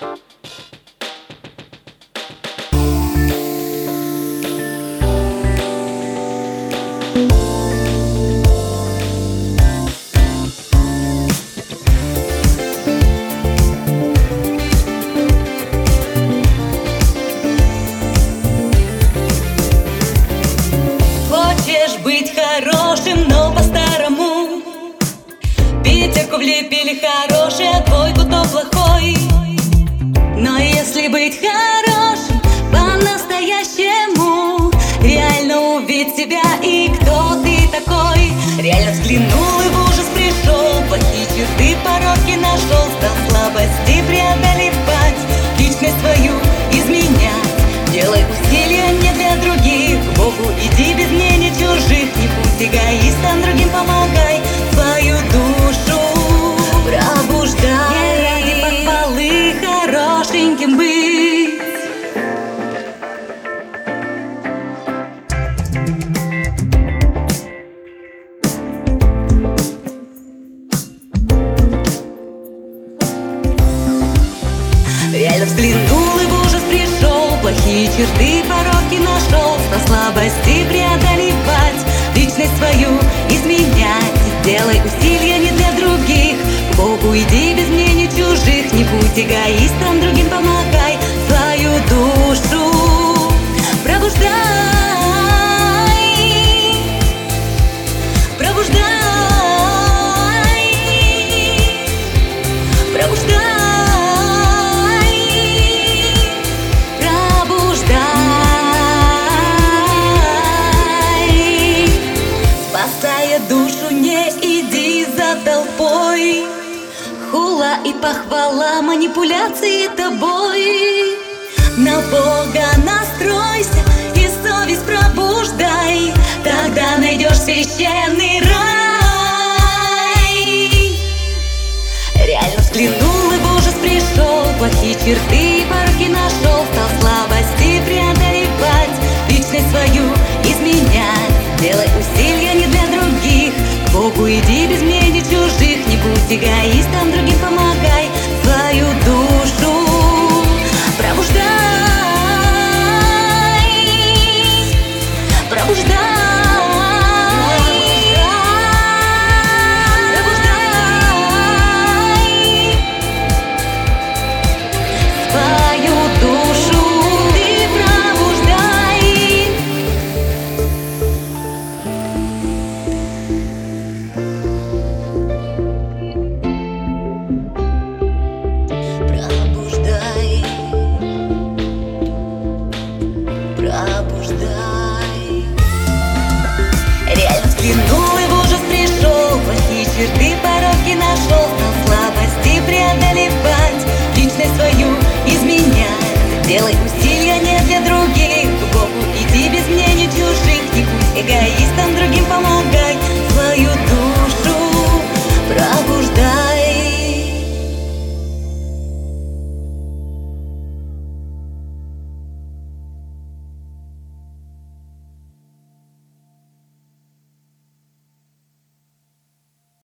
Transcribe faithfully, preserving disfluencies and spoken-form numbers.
Хочешь быть хорошим, но по-старому. Пятерку влепили хороший, а двойку то плохой. Но если быть хорошим по-настоящему, реально увидеть себя и кто ты такой. Реально взглянул и в ужас пришел, плохие черты, пороки нашел, стал слабости преодолевать, личность свою изменять. Делай усилия не для других, к Богу иди без мнения чужих. Не будь эгоистом, другим помогай, свою душу пробуждай. Не ради похвалы хорошеньким быть. Реально взглянул и в ужас пришел, плохие черты, пороки нашел, стал слабости преодолевать, личность свою изменять. Делай усилия не для других, к Богу иди без мнений чужих. Не будь эгоистом, другим помогай, свою душу пробуждай. Пробуждай, пробуждай. Душу не иди за толпой, хула и похвала, манипуляции тобой. На Бога настройся и совесть пробуждай, тогда найдешь священный рай. Реально взглянул и в ужас пришел, плохие черты и пороки нашел, стал слабости преодолевать, личность свою изменять. Делай усилия не для других, к Богу иди без мнений чужих. Не будь эгоистом, другим